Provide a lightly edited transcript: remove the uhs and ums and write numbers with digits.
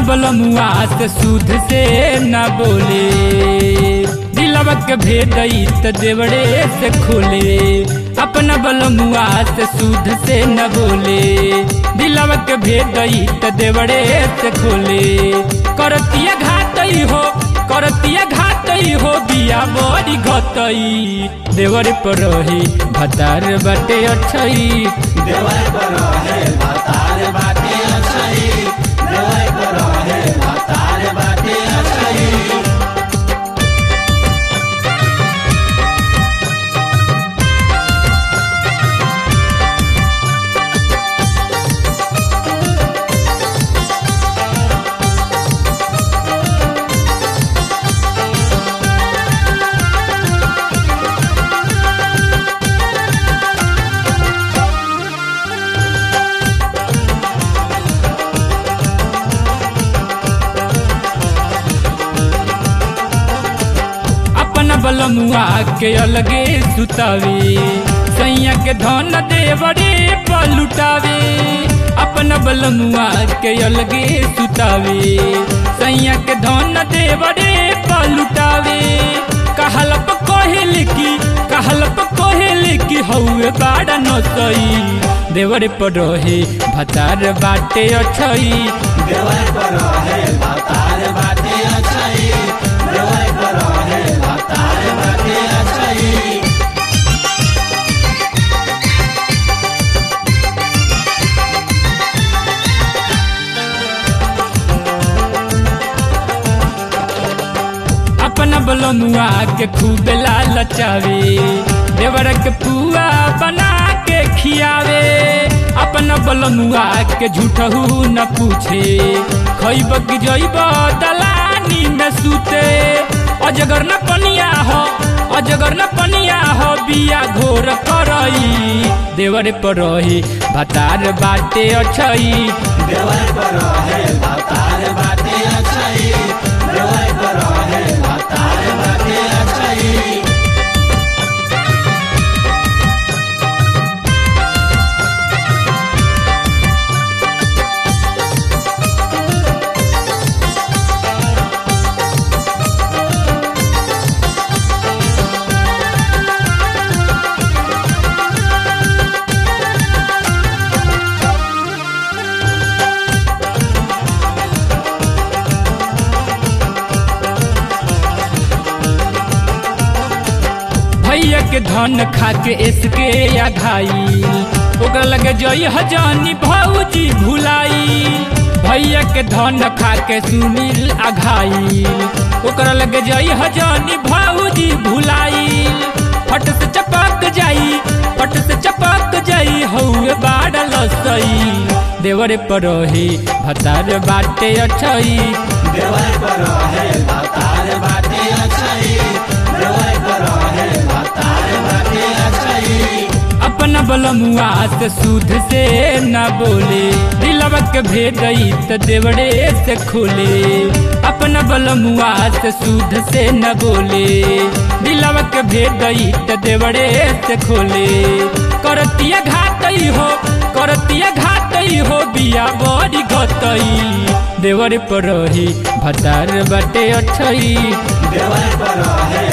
बलमुआ से सूद से न बोले, दिलवा के भेदई त देवड़े से खोले। अपना बलमुआ से सूद से न बोले, दिलवा के भेदई त देवड़े से खोले। करतिया घाटई हो, करतिया घाटई हो, बिया बड़ी घटई। देवर पर रही भतार बाटे अछई, देवर पर रहे भतार बाटे अछई, देवर पर रहे भतार बाटे अछई। बलमुआ के अलगे सुतावे, सैया के धन देवरे पलुटावे। अपना बलमुआ के अलगे सुतावे, सैया के धन देवरे पलुटावे। कहलप कोहेल की हौवे बाड़ा नसई, देवर पर रहे भतार बाटे अछई, देवर पर रहे भतार बाटे अछई, देवर पर रहे भतार बाटे अछई। अपना बलमुआ के खूब लालचावे, देवर के पुआ बना के खियावे। अपना बलमुआ के झूठहू न पूछे, खइब की जइब दलानी में सूते। अजगर न पनिया हो, अजगर न पनिया हो, बिया घोर करई। देवर पर रही भतार बाटे अछई, देवर पर रहे भतार बाटे अछई, देवर पर रहे भतार बाटे अछई। भैया के धन खा के इसके या घाई, ओकरा लगे जई हजानी भौजी भुलाई। भैया के धन खा के सुनील अघाई, ओकरा लगे जई हजानी भौजी भुलाई। फट से चपक जाई, फट से चपक जाई, हौवे बाड़ा लसई। देवर पर रही भतार बाटे अछई, देवर पर रहे भतार बाटे अछई, देवर पर रहे भतार बाटे अछई। अपना बलमुआ से सूद से न बोले, दिलवा के भेदई त देवड़े से खोले। अपना बलमुआ से सूद से न बोले, दिलवा के भेदई त देवड़े से खोले। करतिया घाटई हो, करतिया घाटई हो, बिया बड़ी घटई। देवर पर रही भतार बाटे अछई, देवर पर रहे